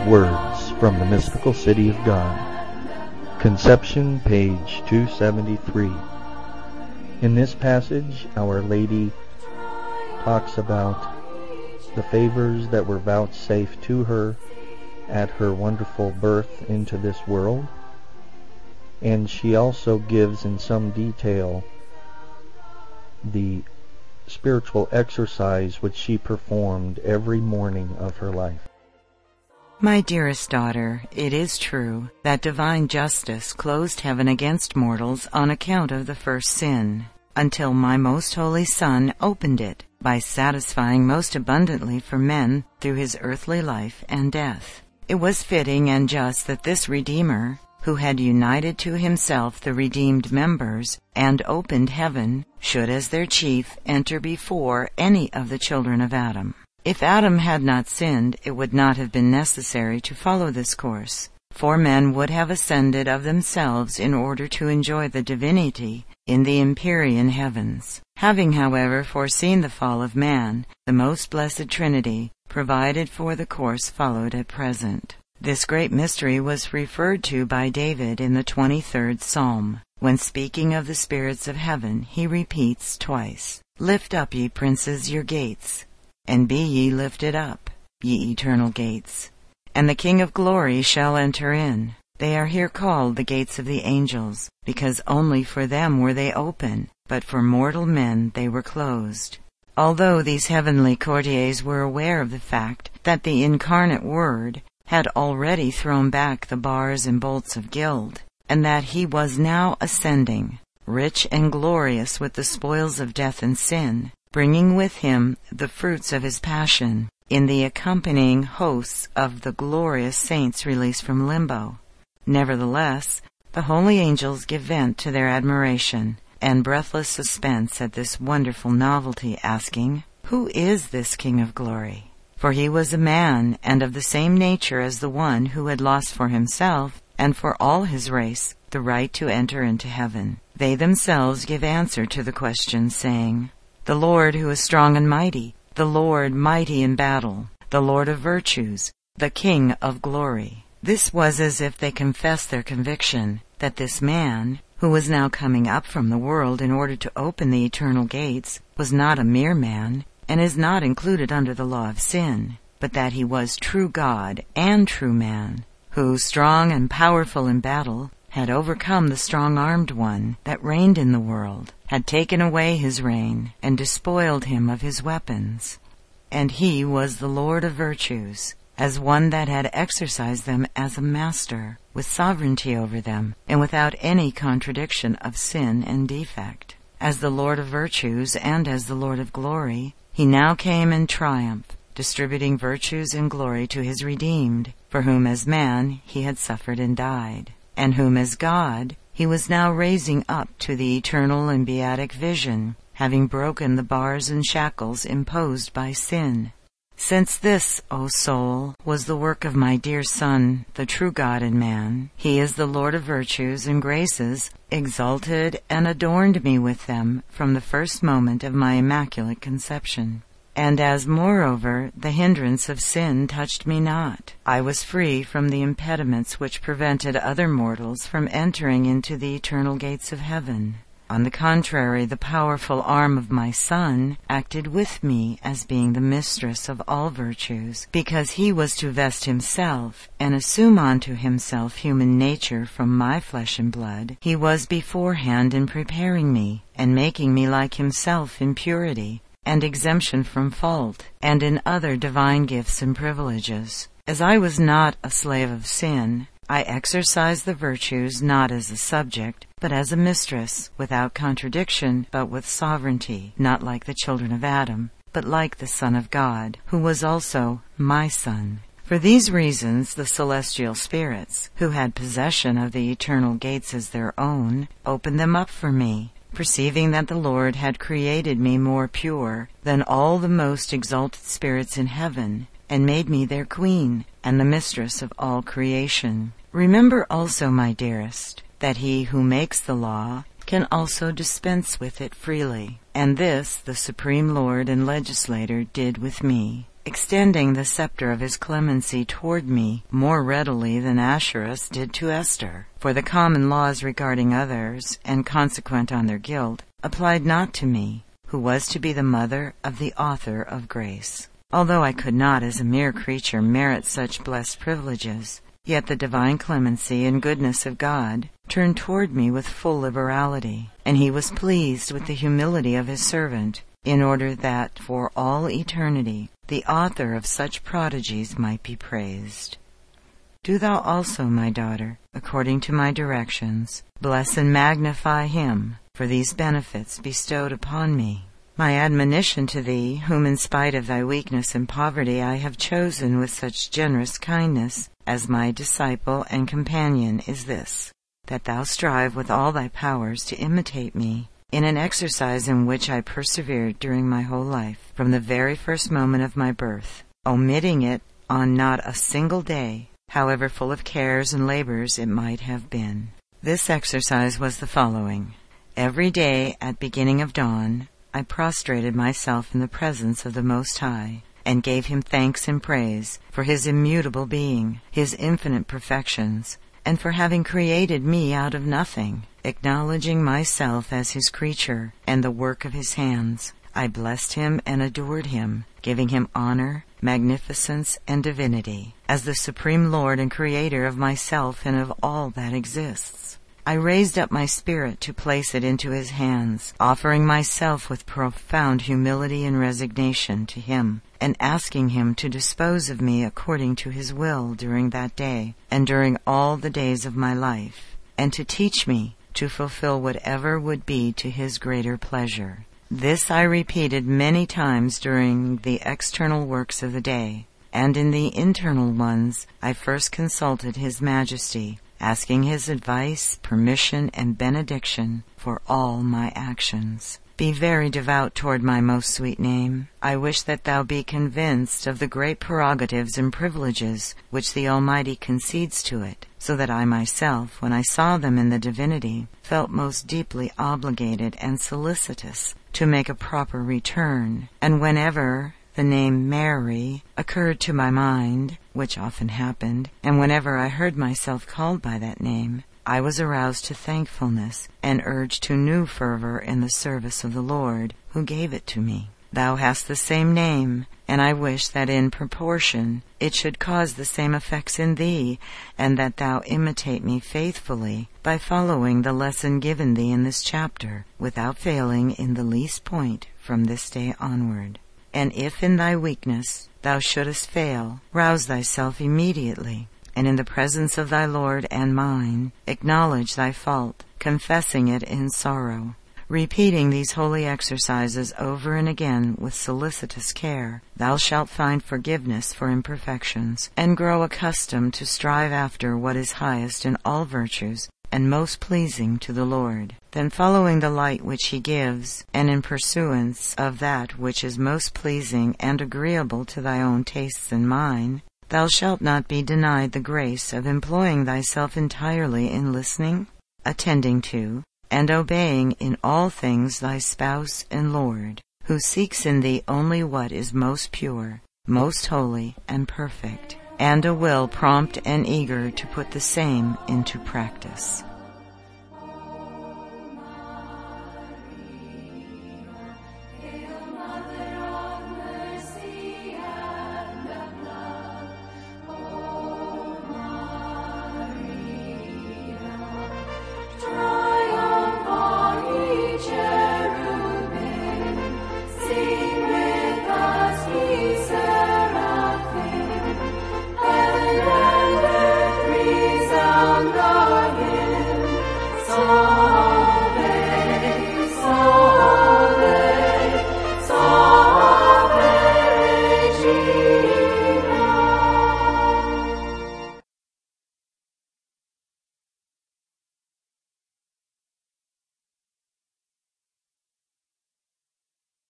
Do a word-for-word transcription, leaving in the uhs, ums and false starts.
words from the mystical city of God. Conception, page two seventy-three. In this passage, Our Lady talks about the favors that were vouchsafed to her at her wonderful birth into this world, and she also gives in some detail the spiritual exercise which she performed every morning of her life. My dearest daughter, it is true that divine justice closed heaven against mortals on account of the first sin, until my most holy Son opened it by satisfying most abundantly for men through his earthly life and death. It was fitting and just that this Redeemer, who had united to himself the redeemed members and opened heaven, should as their chief enter before any of the children of Adam. If Adam had not sinned, it would not have been necessary to follow this course, for men would have ascended of themselves in order to enjoy the divinity in the empyrean heavens. Having, however, foreseen the fall of man, the most blessed Trinity provided for the course followed at present. This great mystery was referred to by David in the twenty-third Psalm. When speaking of the spirits of heaven, he repeats twice, "Lift up, ye princes, your gates, and be ye lifted up, ye eternal gates, and the King of glory shall enter in." They are here called the gates of the angels, because only for them were they open, but for mortal men they were closed. Although these heavenly courtiers were aware of the fact that the incarnate Word had already thrown back the bars and bolts of guilt, and that he was now ascending, rich and glorious with the spoils of death and sin, bringing with him the fruits of his passion, in the accompanying hosts of the glorious saints released from limbo. Nevertheless, the holy angels give vent to their admiration and breathless suspense at this wonderful novelty, asking, "Who is this King of glory?" For he was a man, and of the same nature as the one who had lost for himself, and for all his race, the right to enter into heaven. They themselves give answer to the question, saying, "The Lord who is strong and mighty, the Lord mighty in battle, the Lord of virtues, the King of glory." This was as if they confessed their conviction that this man, who was now coming up from the world in order to open the eternal gates, was not a mere man, and is not included under the law of sin, but that he was true God and true man, who, strong and powerful in battle, had overcome the strong-armed one that reigned in the world, had taken away his reign, and despoiled him of his weapons. And he was the Lord of virtues, as one that had exercised them as a master, with sovereignty over them, and without any contradiction of sin and defect. As the Lord of virtues and as the Lord of glory, he now came in triumph, distributing virtues and glory to his redeemed, for whom as man he had suffered and died, and whom as God he was now raising up to the eternal and beatic vision, having broken the bars and shackles imposed by sin. Since this, O soul, was the work of my dear Son, the true God and man, he is the Lord of virtues and graces, exalted and adorned me with them from the first moment of my immaculate conception. And as, moreover, the hindrance of sin touched me not, I was free from the impediments which prevented other mortals from entering into the eternal gates of heaven. On the contrary, the powerful arm of my Son acted with me as being the mistress of all virtues, because he was to vest himself and assume unto himself human nature from my flesh and blood. He was beforehand in preparing me, and making me like himself in purity, and exemption from fault, and in other divine gifts and privileges. As I was not a slave of sin, I exercised the virtues not as a subject, but as a mistress, without contradiction, but with sovereignty, not like the children of Adam, but like the Son of God, who was also my Son. For these reasons the celestial spirits, who had possession of the eternal gates as their own, opened them up for me, perceiving that the Lord had created me more pure than all the most exalted spirits in heaven, and made me their queen, and the mistress of all creation. Remember also, my dearest, that he who makes the law can also dispense with it freely, and this the Supreme Lord and Legislator did with me. extending the scepter of his clemency toward me more readily than Ahasuerus did to Esther. For the common laws regarding others, and consequent on their guilt, applied not to me, who was to be the mother of the author of grace. Although I could not as a mere creature merit such blessed privileges, yet the divine clemency and goodness of God turned toward me with full liberality, and he was pleased with the humility of his servant, in order that for all eternity the author of such prodigies might be praised. Do thou also, my daughter, according to my directions, bless and magnify him for these benefits bestowed upon me. My admonition to thee, whom in spite of thy weakness and poverty I have chosen with such generous kindness as my disciple and companion, is this, that thou strive with all thy powers to imitate me in an exercise in which I persevered during my whole life, from the very first moment of my birth, omitting it on not a single day, however full of cares and labors it might have been. This exercise was the following. Every day at beginning of dawn, I prostrated myself in the presence of the Most High, and gave him thanks and praise for his immutable being, his infinite perfections, and for having created me out of nothing, acknowledging myself as his creature and the work of his hands. I blessed him and adored him, giving him honor, magnificence, and divinity, as the supreme Lord and Creator of myself and of all that exists. I raised up my spirit to place it into his hands, offering myself with profound humility and resignation to him, and asking him to dispose of me according to his will during that day and during all the days of my life, and to teach me to fulfill whatever would be to his greater pleasure. This I repeated many times during the external works of the day, and in the internal ones I first consulted his majesty, asking his advice, permission, and benediction for all my actions. Be very devout toward my most sweet name. I wish that thou be convinced of the great prerogatives and privileges which the Almighty concedes to it, so that I myself, when I saw them in the divinity, felt most deeply obligated and solicitous to make a proper return, and whenever the name Mary occurred to my mind, which often happened, and whenever I heard myself called by that name, I was aroused to thankfulness and urged to new fervor in the service of the Lord, who gave it to me. Thou hast the same name, and I wish that in proportion it should cause the same effects in thee, and that thou imitate me faithfully by following the lesson given thee in this chapter, without failing in the least point from this day onward. And if in thy weakness thou shouldest fail, rouse thyself immediately, and in the presence of thy Lord and mine, acknowledge thy fault, confessing it in sorrow. Repeating these holy exercises over and again with solicitous care, thou shalt find forgiveness for imperfections, and grow accustomed to strive after what is highest in all virtues, and most pleasing to the Lord. Then following the light which he gives, and in pursuance of that which is most pleasing and agreeable to thy own tastes and mine, thou shalt not be denied the grace of employing thyself entirely in listening, attending to, and obeying in all things thy spouse and Lord, who seeks in thee only what is most pure, most holy, and perfect, and a will prompt and eager to put the same into practice.